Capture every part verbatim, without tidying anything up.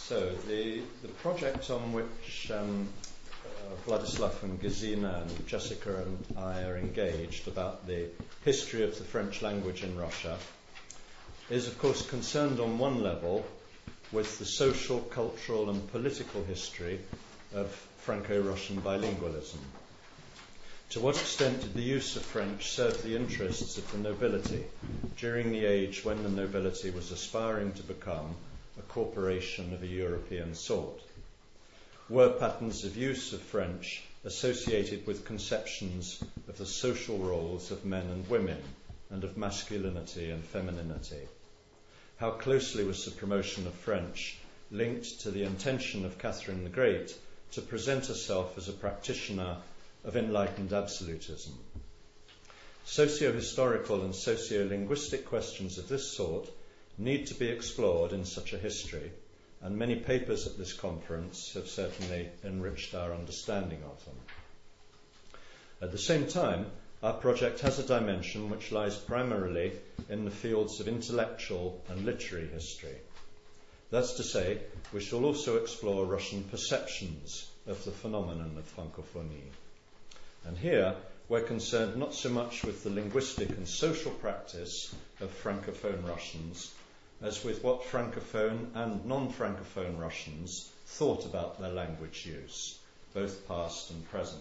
So the, the project on which um, uh, Vladislav and Gesina and Jessica and I are engaged about the history of the French language in Russia is, of course, concerned on one level with the social, cultural and political history of Franco-Russian bilingualism. To what extent did the use of French serve the interests of the nobility during the age when the nobility was aspiring to become a corporation of a European sort? Were patterns of use of French associated with conceptions of the social roles of men and women and of masculinity and femininity? How closely was the promotion of French linked to the intention of Catherine the Great to present herself as a practitioner of enlightened absolutism? Socio-historical and socio-linguistic questions of this sort need to be explored in such a history, and many papers at this conference have certainly enriched our understanding of them. At the same time, our project has a dimension which lies primarily in the fields of intellectual and literary history. That's to say, we shall also explore Russian perceptions of the phenomenon of francophonie. And here, we're concerned not so much with the linguistic and social practice of Francophone Russians as with what Francophone and non-Francophone Russians thought about their language use, both past and present.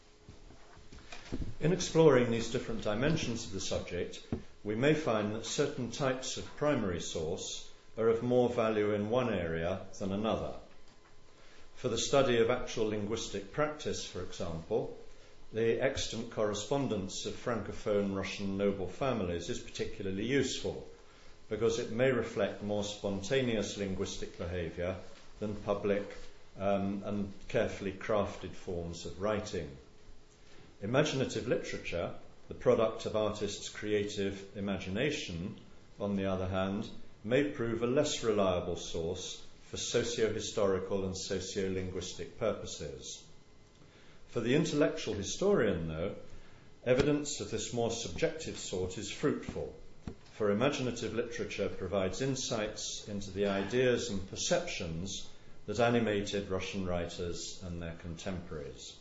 In exploring these different dimensions of the subject, we may find that certain types of primary source are of more value in one area than another. For the study of actual linguistic practice, for example, the extant correspondence of Francophone Russian noble families is particularly useful because it may reflect more spontaneous linguistic behaviour than public um, and carefully crafted forms of writing. Imaginative literature, the product of artists' creative imagination, on the other hand, may prove a less reliable source for socio-historical and socio-linguistic purposes. For the intellectual historian, though, evidence of this more subjective sort is fruitful, for imaginative literature provides insights into the ideas and perceptions that animated Russian writers and their contemporaries.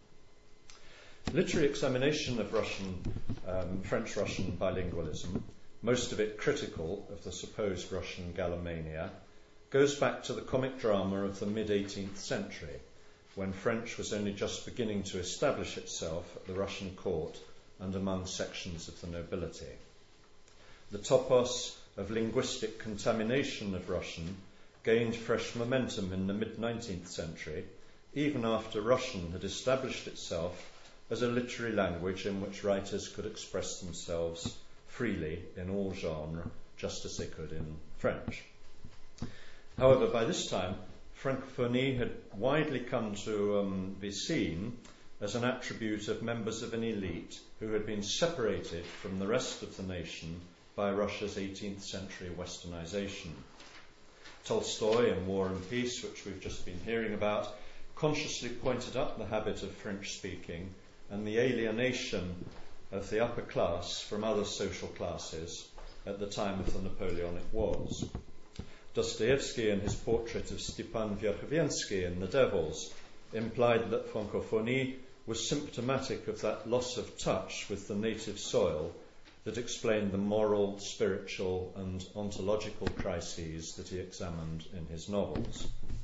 Literary examination of Russian, um, French-Russian bilingualism, most of it critical of the supposed Russian Gallomania, goes back to the comic drama of the mid-eighteenth century, when French was only just beginning to establish itself at the Russian court and among sections of the nobility. The topos of linguistic contamination of Russian gained fresh momentum in the mid-nineteenth century, even after Russian had established itself as a literary language in which writers could express themselves freely in all genres, just as they could in French. However, by this time, Francophonie had widely come to um, be seen as an attribute of members of an elite who had been separated from the rest of the nation by Russia's eighteenth century westernization. Tolstoy in War and Peace, which we've just been hearing about, consciously pointed up the habit of French speaking and the alienation of the upper class from other social classes at the time of the Napoleonic Wars. Dostoevsky, in his portrait of Stepan Verhovensky in The Devils, implied that francophonie was symptomatic of that loss of touch with the native soil that explained the moral, spiritual and ontological crises that he examined in his novels.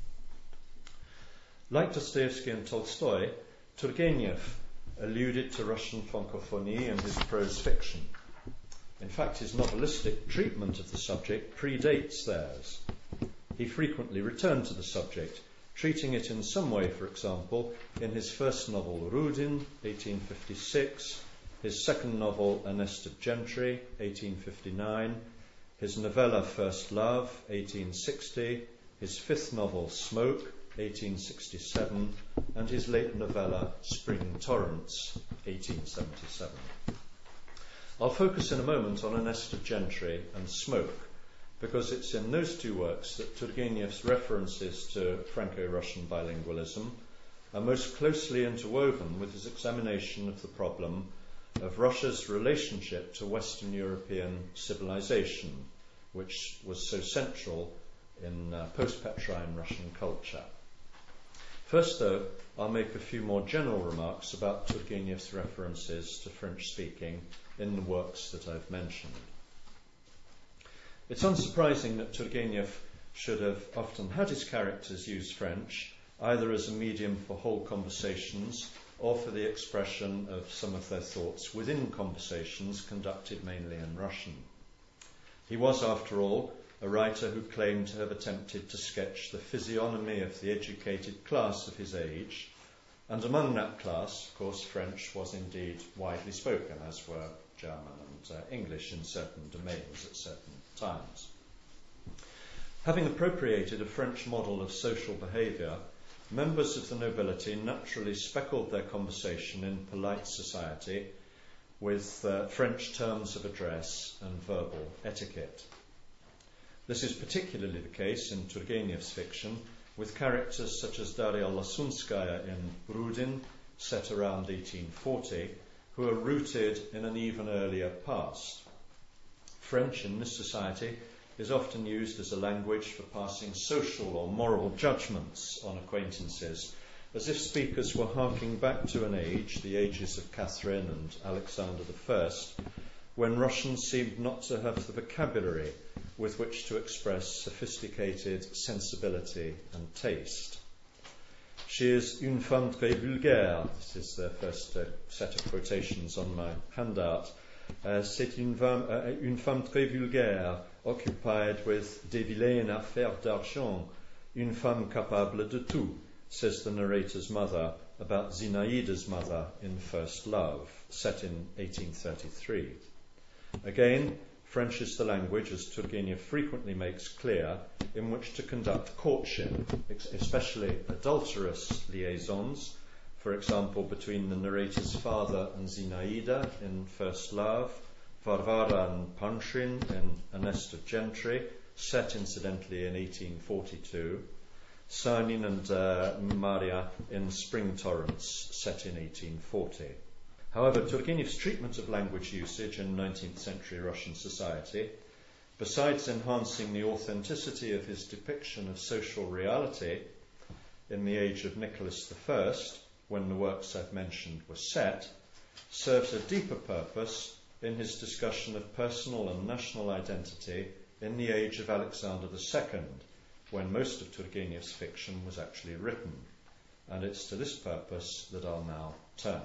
Like Dostoevsky and Tolstoy, Turgenev alluded to Russian francophonie in his prose fiction. In fact, his novelistic treatment of the subject predates theirs. He frequently returned to the subject, treating it in some way, for example, in his first novel Rudin, eighteen fifty-six, his second novel A Nest of Gentry, eighteen fifty-nine, his novella First Love, eighteen sixty, his fifth novel Smoke, eighteen sixty-seven, and his late novella Spring Torrents, eighteen seventy-seven. I'll focus in a moment on A Nest of Gentry and Smoke, because it's in those two works that Turgenev's references to Franco-Russian bilingualism are most closely interwoven with his examination of the problem of Russia's relationship to Western European civilization, which was so central in uh, post-Petrine Russian culture. First, though, I'll make a few more general remarks about Turgenev's references to French speaking in the works that I've mentioned. It's unsurprising that Turgenev should have often had his characters use French, either as a medium for whole conversations or for the expression of some of their thoughts within conversations conducted mainly in Russian. He was, after all, a writer who claimed to have attempted to sketch the physiognomy of the educated class of his age, and among that class, of course, French was indeed widely spoken, as were German and uh, English in certain domains at certain times. Having appropriated a French model of social behaviour, members of the nobility naturally speckled their conversation in polite society with uh, French terms of address and verbal etiquette. This is particularly the case in Turgenev's fiction, with characters such as Daria Lasunskaya in Rudin, set around eighteen forty, who are rooted in an even earlier past. French in this society is often used as a language for passing social or moral judgments on acquaintances, as if speakers were harking back to an age, the ages of Catherine and Alexander the First, when Russians seemed not to have the vocabulary with which to express sophisticated sensibility and taste. She is une femme très vulgaire. This is the first uh, set of quotations on my handout. Uh, C'est une femme, uh, une femme très vulgaire, occupied with des vilaines affaires d'argent, une femme capable de tout, says the narrator's mother about Zinaïda's mother in First Love, set in eighteen thirty-three. Again, French is the language, as Turgenev frequently makes clear, in which to conduct courtship, especially adulterous liaisons, for example, between the narrator's father and Zinaïda in First Love, Varvara and Panshin in A Nest of Gentry, set incidentally in eighteen forty-two, Sanin and uh, Maria in Spring Torrents, set in eighteen forty. However, Turgenev's treatment of language usage in nineteenth century Russian society, besides enhancing the authenticity of his depiction of social reality in the age of Nicholas the First, when the works I've mentioned were set, serves a deeper purpose in his discussion of personal and national identity in the age of Alexander the Second, when most of Turgenev's fiction was actually written. And it's to this purpose that I'll now turn.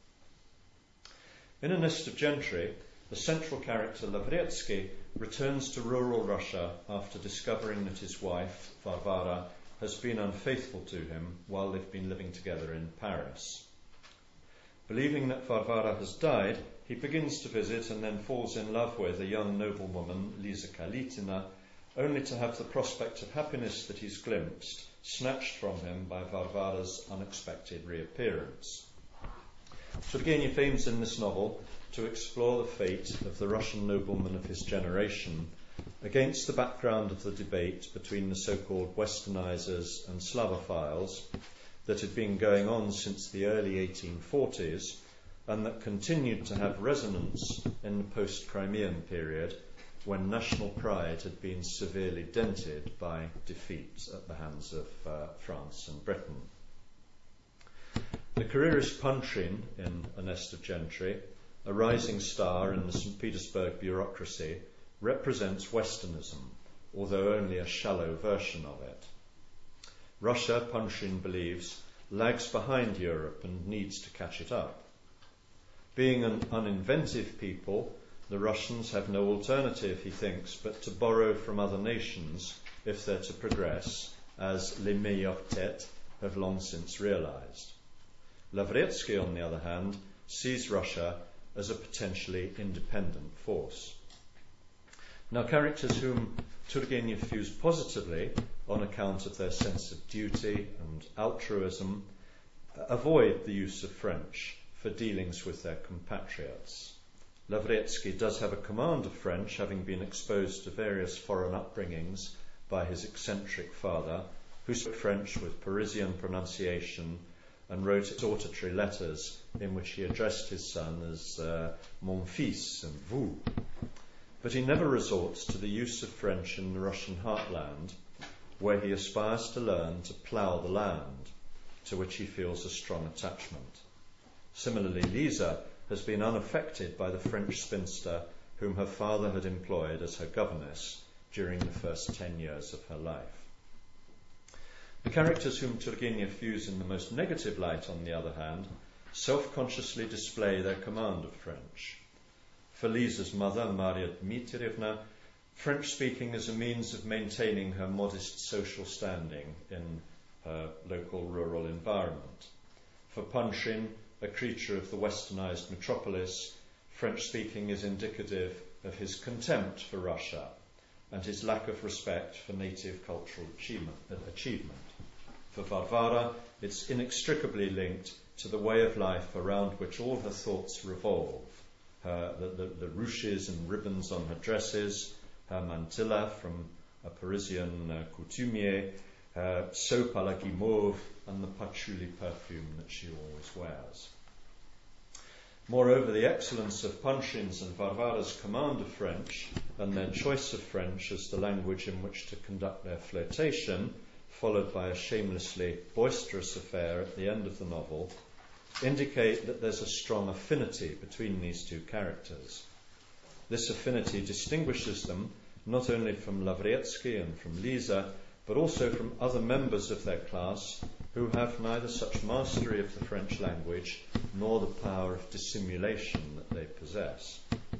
In A Nest of Gentry, the central character Lavretsky returns to rural Russia after discovering that his wife, Varvara, has been unfaithful to him while they've been living together in Paris. Believing that Varvara has died, he begins to visit and then falls in love with a young noblewoman, Lisa Kalitina, only to have the prospect of happiness that he's glimpsed snatched from him by Varvara's unexpected reappearance. Turgenev aims in this novel to explore the fate of the Russian noblemen of his generation against the background of the debate between the so-called Westernizers and Slavophiles that had been going on since the early eighteen forties and that continued to have resonance in the post-Crimean period when national pride had been severely dented by defeat at the hands of uh, France and Britain. The careerist Panshin in A Nest of Gentry, a rising star in the Saint Petersburg bureaucracy, represents Westernism, although only a shallow version of it. Russia, Panshin believes, lags behind Europe and needs to catch it up. Being an uninventive people, the Russians have no alternative, he thinks, but to borrow from other nations if they're to progress, as les meilleures têtes have long since realized. Lavretsky, on the other hand, sees Russia as a potentially independent force. Now, characters whom Turgenev views positively on account of their sense of duty and altruism avoid the use of French for dealings with their compatriots. Lavretsky does have a command of French, having been exposed to various foreign upbringings by his eccentric father, who spoke French with Parisian pronunciation and wrote exhortatory letters in which he addressed his son as uh, mon fils and vous. but he never resorts to the use of French in the Russian heartland, where he aspires to learn to plough the land, to which he feels a strong attachment. Similarly, Lisa has been unaffected by the French spinster whom her father had employed as her governess during the first ten years of her life. The characters whom Turgenev views in the most negative light, on the other hand, self-consciously display their command of French. For Lisa's mother, Maria Dmitrievna, French-speaking is a means of maintaining her modest social standing in her local rural environment. For Panshin, a creature of the westernized metropolis, French-speaking is indicative of his contempt for Russia and his lack of respect for native cultural achievement. achievement. For Varvara, it's inextricably linked to the way of life around which all her thoughts revolve. Her, the, the, the ruches and ribbons on her dresses, her mantilla from a Parisian uh, coutumier, her soap à la guimauve, and the patchouli perfume that she always wears. Moreover, the excellence of Panshin's and Varvara's command of French and their choice of French as the language in which to conduct their flirtation, followed by a shamelessly boisterous affair at the end of the novel, indicate that there's a strong affinity between these two characters. This affinity distinguishes them not only from Lavrietsky and from Lisa, but also from other members of their class who have neither such mastery of the French language nor the power of dissimulation that they possess.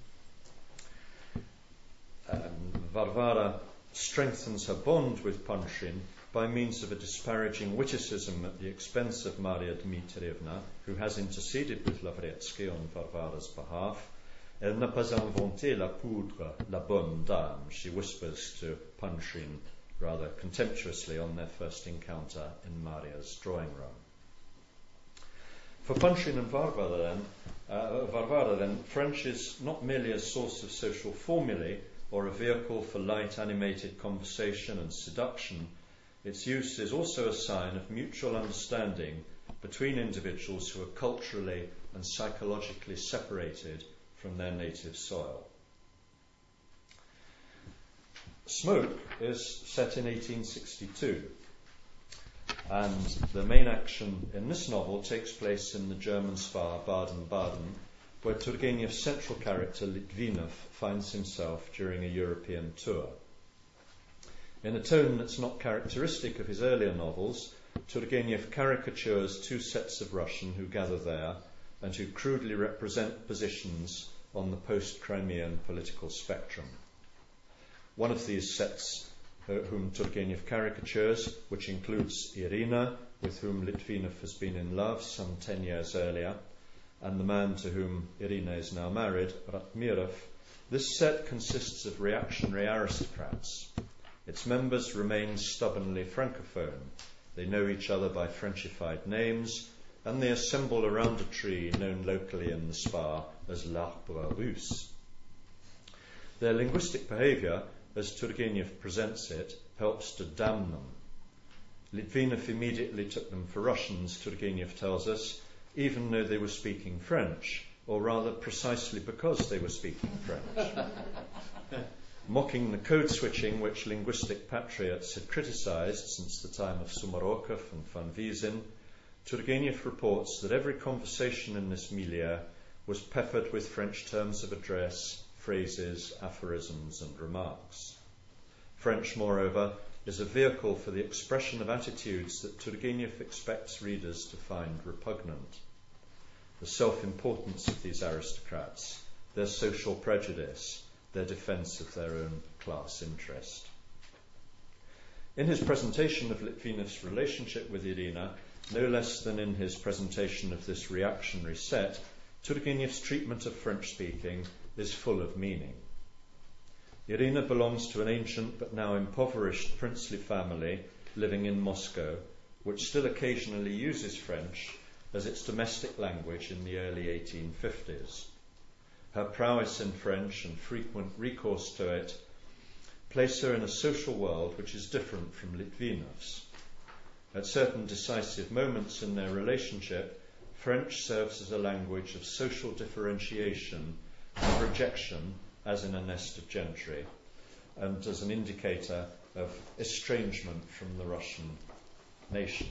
Um, Varvara strengthens her bond with Panshin by means of a disparaging witticism at the expense of Maria Dmitrievna, who has interceded with Lavrietsky on Varvara's behalf. Elle n'a pas inventé la poudre, la bonne dame, she whispers to Panshin rather contemptuously on their first encounter in Maria's drawing room. For Panshin and Varvara then, uh, Varvara then, French is not merely a source of social formulae or a vehicle for light animated conversation and seduction. Its use is also a sign of mutual understanding between individuals who are culturally and psychologically separated from their native soil. Smoke is set in eighteen sixty-two, and the main action in this novel takes place in the German spa Baden-Baden, where Turgenev's central character Litvinov finds himself during a European tour. In a tone that's not characteristic of his earlier novels, Turgenev caricatures two sets of Russian who gather there and who crudely represent positions on the post-Crimean political spectrum. One of these sets uh, whom Turgenev caricatures, which includes Irina, with whom Litvinov has been in love some ten years earlier, and the man to whom Irina is now married, Ratmirov, this set consists of reactionary aristocrats. Its members remain stubbornly francophone. They know each other by Frenchified names, and they assemble around a tree known locally in the spa as l'arbre russe. Their linguistic behaviour, as Turgenev presents it, helps to damn them. Litvinov immediately took them for Russians, Turgenev tells us, even though they were speaking French, or rather precisely because they were speaking French. Mocking the code switching which linguistic patriots had criticised since the time of Sumarokov and Van Wiesin, Turgenev reports that every conversation in this milieu was peppered with French terms of address, phrases, aphorisms, and remarks. French, moreover, is a vehicle for the expression of attitudes that Turgenev expects readers to find repugnant. The self-importance of these aristocrats, their social prejudice, their defence of their own class interest. In his presentation of Litvinov's relationship with Irina, no less than in his presentation of this reactionary set, Turgenev's treatment of French-speaking is full of meaning. Irina belongs to an ancient but now impoverished princely family living in Moscow, which still occasionally uses French as its domestic language in the early eighteen fifties. Her prowess in French and frequent recourse to it place her in a social world which is different from Litvinov's. At certain decisive moments in their relationship, French serves as a language of social differentiation and rejection as in a nest of gentry, and as an indicator of estrangement from the Russian nation.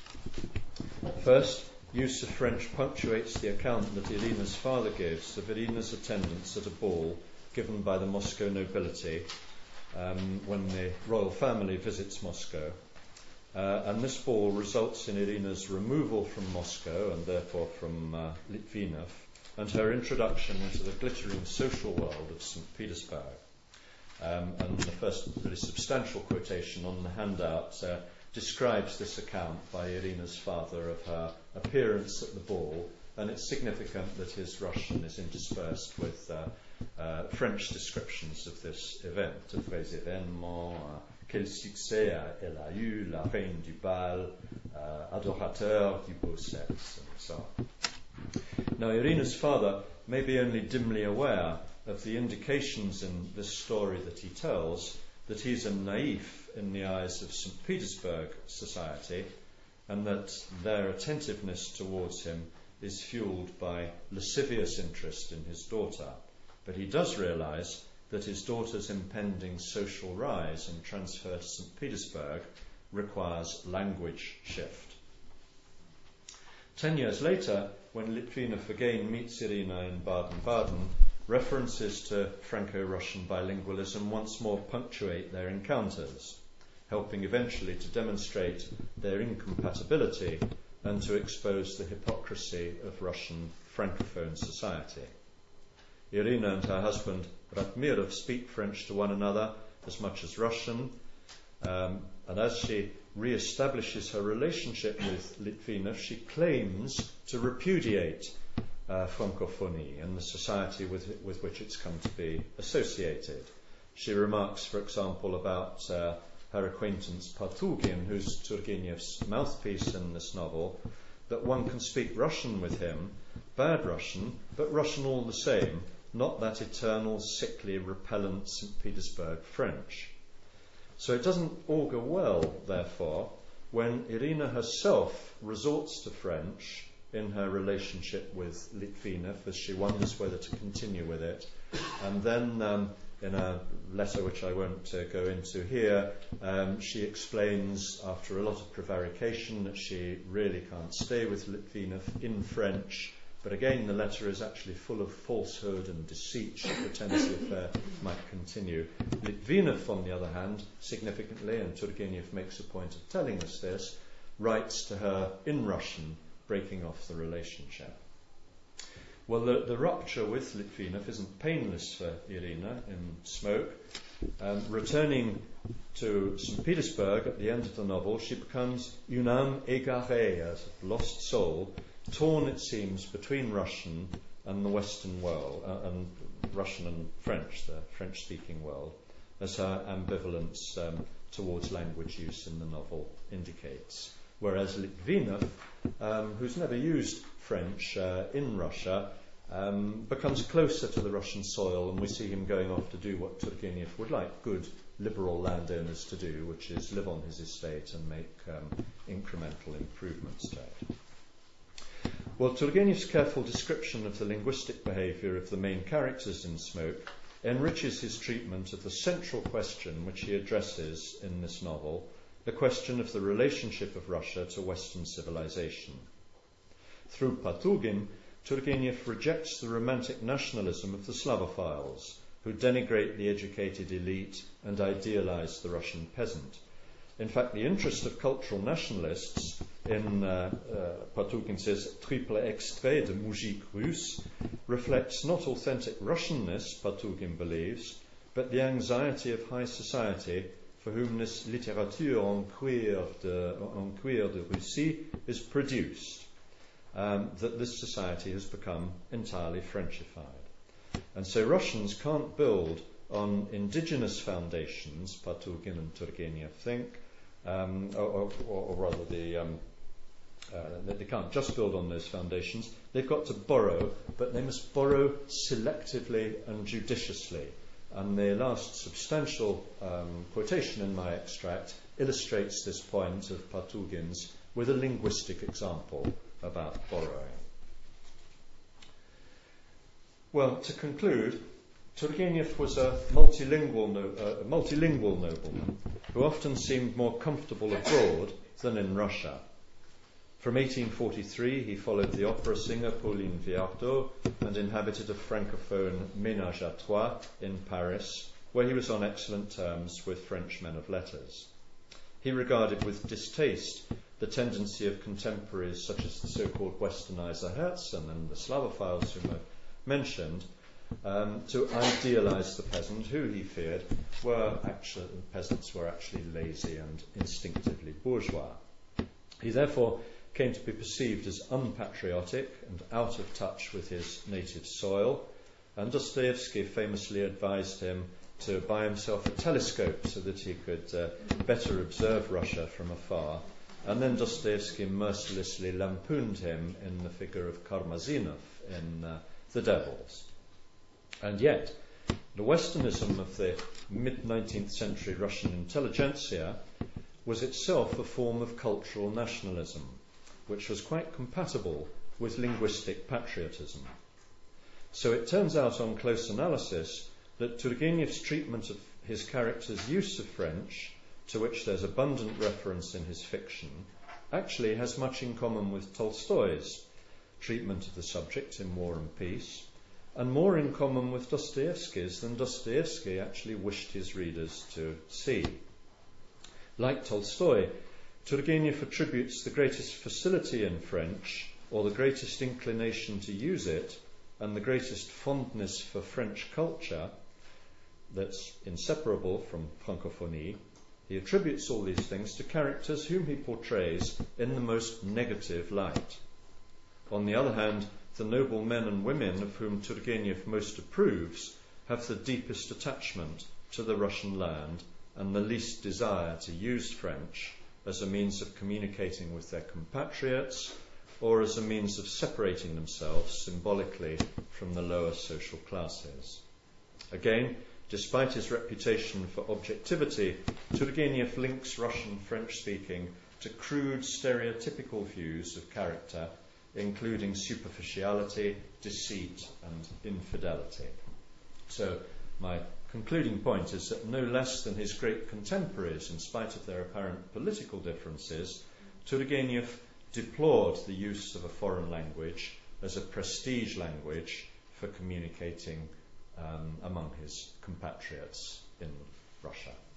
First, use of French punctuates the account that Irina's father gives of Irina's attendance at a ball given by the Moscow nobility um, when the royal family visits Moscow. Uh, and this ball results in Irina's removal from Moscow, and therefore from uh, Litvinov, and her introduction into the glittering social world of Saint Petersburg. Um, and the first really substantial quotation on the handout uh, describes this account by Irina's father of her appearance at the ball, and it's significant that his Russian is interspersed with uh, uh, French descriptions of this event. Après événement, quel succès elle a eu, la reine du bal, uh, adorateur du beau sexe, and so on. Now, Irina's father may be only dimly aware of the indications in this story that he tells that he's a naif in the eyes of Saint Petersburg society, and that their attentiveness towards him is fueled by lascivious interest in his daughter. But he does realise that his daughter's impending social rise and transfer to Saint Petersburg requires language shift. Ten years later, when Litvinov again meets Irina in Baden-Baden, references to Franco-Russian bilingualism once more punctuate their encounters, helping eventually to demonstrate their incompatibility and to expose the hypocrisy of Russian Francophone society. Irina and her husband Ratmirov speak French to one another as much as Russian, um, and as she re-establishes her relationship with Litvinov, she claims to repudiate uh, Francophonie and the society with, with which it's come to be associated. She remarks, for example, about uh, her acquaintance Patugin, who's Turgenev's mouthpiece in this novel, that one can speak Russian with him, bad Russian, but Russian all the same, not that eternal, sickly, repellent Saint Petersburg French. So it doesn't augur well, therefore, when Irina herself resorts to French in her relationship with Litvinov as she wonders whether to continue with it. And then um, in a letter which I won't uh, go into here, um, she explains, after a lot of prevarication, that she really can't stay with Litvinov in French. But again, the letter is actually full of falsehood and deceit. She pretends the affair might continue. Litvinov, on the other hand, significantly, and Turgenev makes a point of telling us this, writes to her in Russian, breaking off the relationship. Well, the, the rupture with Litvinov isn't painless for Irina in Smoke. Um, returning to Saint Petersburg at the end of the novel, she becomes une âme égarée, a lost soul, torn, it seems, between Russian and the Western world, uh, and Russian and French, the French-speaking world, as her ambivalence um, towards language use in the novel indicates. Whereas Litvinov, um, who's never used French uh, in Russia, um, becomes closer to the Russian soil, and we see him going off to do what Turgenev would like good liberal landowners to do, which is live on his estate and make um, incremental improvements to it. Well, Turgenev's careful description of the linguistic behaviour of the main characters in Smoke enriches his treatment of the central question which he addresses in this novel, the question of the relationship of Russia to Western civilization. Through Patugin, Turgenev rejects the romantic nationalism of the Slavophiles, who denigrate the educated elite and idealize the Russian peasant. In fact, the interest of cultural nationalists in, uh, uh, Patugin says, triple extrait de moujik russe, reflects not authentic Russianness, Patugin believes, but the anxiety of high society for whom this littérature en cuir de, en cuir de Russie is produced, um, that this society has become entirely Frenchified. And so Russians can't build on indigenous foundations, Patugin and Turgenev think, um, or, or, or rather the, um, uh, they can't just build on those foundations. They've got to borrow, but they must borrow selectively and judiciously. And the last substantial um, quotation in my extract illustrates this point of Patugin's with a linguistic example about borrowing. Well, to conclude, Turgenev was a multilingual, no, uh, a multilingual nobleman who often seemed more comfortable abroad than in Russia. From eighteen forty-three, he followed the opera singer Pauline Viardot and inhabited a francophone ménage à trois in Paris, where he was on excellent terms with French men of letters. He regarded with distaste the tendency of contemporaries such as the so-called westernizer Herzen and the Slavophiles whom I've mentioned um, to idealize the peasant, who he feared were actually, peasants were actually lazy and instinctively bourgeois. He therefore came to be perceived as unpatriotic and out of touch with his native soil, and Dostoevsky famously advised him to buy himself a telescope so that he could uh, better observe Russia from afar. And then Dostoevsky mercilessly lampooned him in the figure of Karmazinov in uh, The Devils. And yet, the Westernism of the mid-nineteenth century Russian intelligentsia was itself a form of cultural nationalism, which was quite compatible with linguistic patriotism. So it turns out on close analysis that Turgenev's treatment of his character's use of French, to which there's abundant reference in his fiction, actually has much in common with Tolstoy's treatment of the subject in War and Peace, and more in common with Dostoevsky's than Dostoevsky actually wished his readers to see. Like Tolstoy, Turgenev attributes the greatest facility in French, or the greatest inclination to use it, and the greatest fondness for French culture that's inseparable from francophonie. He attributes all these things to characters whom he portrays in the most negative light. On the other hand, the noble men and women of whom Turgenev most approves have the deepest attachment to the Russian land and the least desire to use French as a means of communicating with their compatriots or as a means of separating themselves symbolically from the lower social classes. Again, despite his reputation for objectivity, Turgenev links Russian French-speaking to crude stereotypical views of character, including superficiality, deceit, and infidelity. So my concluding point is that no less than his great contemporaries, in spite of their apparent political differences, Turgenev deplored the use of a foreign language as a prestige language for communicating um, among his compatriots in Russia.